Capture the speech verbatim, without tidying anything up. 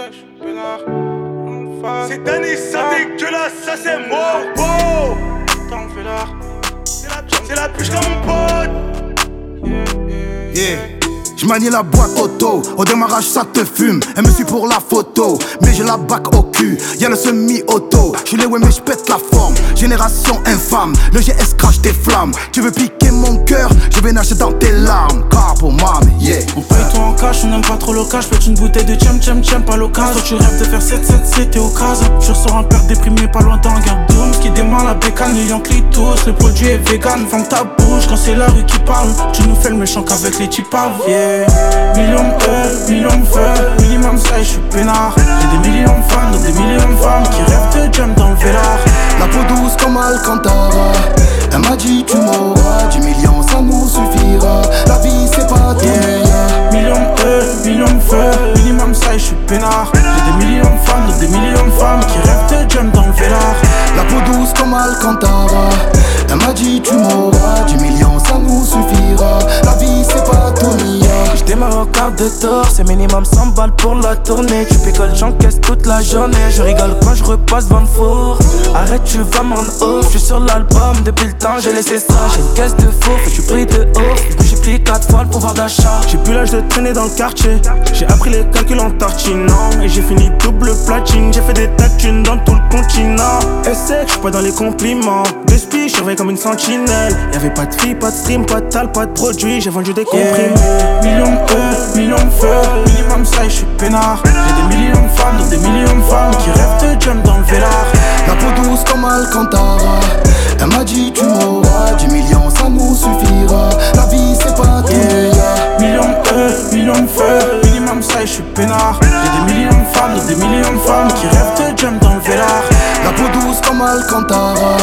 ça, je suis peinard. C'est Danny, ça dégueulasse, ça c'est moi. Wow. T'en fais l'art. C'est la puce comme mon pote. Yeah, yeah, Yeah. J'manie la boîte auto, au démarrage ça te fume. Elle me suit pour la photo, mais j'ai la bac au cul. Y'a le semi-auto, j'suis les ouais mais j'pète la forme. Génération infâme, le G S crache tes flammes. Tu veux piquer mon cœur, je vais nager dans tes larmes. Car pour mamie, yeah. On paye tout en cash, on n'aime pas trop le cash. Pète une bouteille de tcham tcham tcham pas l'occasion. Toi tu rêves de faire sept sept sept, t'es au cas. Je ressors un père déprimé pas loin d'un gars Doom qui démarre la bécane, ayant clitos. Le produit est vegan, ferme ta bouche quand c'est la rue qui parle. Tu nous fais le méchant qu'avec les types yeah. Millions de millions de feux, minimum ça et j'suis peinard. J'ai des millions de fans, donc des millions de femmes qui rêvent de jump dans le vélard. La peau douce comme Alcantara, elle m'a dit tu m'auras. dix millions ça nous suffira, la vie c'est pas tout yeah. Millions de millions de feux, minimum ça et j'suis peinard. J'ai des millions de fans, donc des millions de femmes qui rêvent de jump dans le vélard. La peau douce comme Alcantara, elle m'a dit tu m'auras. dix millions ça nous suffira, la vie c'est pas tout J'démarre en quart de tour, c'est minimum cent balles pour la tournée. Tu picoles, j'encaisse toute la journée. Je rigole quand je repasse devant le four. Arrête, tu vas m'en off. J'suis sur l'album depuis le temps, j'ai laissé ça. J'ai une caisse de faux, fait j'suis pris de ouf. Du coup j'ai plié quatre fois le pouvoir d'achat. J'ai plus l'âge de traîner dans le quartier. J'ai appris les calculs en tartinant. Et j'ai fini double platine. J'ai fait des tas de thunes dans tout le continent. Et c'est que j'suis pas dans les compliments. De spi, j'surveille comme une sentinelle. Y'avait pas de filles, pas de stream, pas de tal, pas de produits. J'ai vendu des comprimés. Yeah. Millions de feux, millions de feux, minimum ça et j'suis peinard. J'ai des millions de fans, donc des millions de femmes qui rêvent de jump dans le vélard. La peau douce comme Alcantara, elle m'a dit tu m'auras. dix millions ça nous suffira, la vie c'est pas tout yeah. Millions de feux, millions de feux, minimum ça et j'suis peinard. J'ai des millions de fans, donc des millions de femmes qui rêvent de jump dans le vélard. La peau douce comme Alcantara,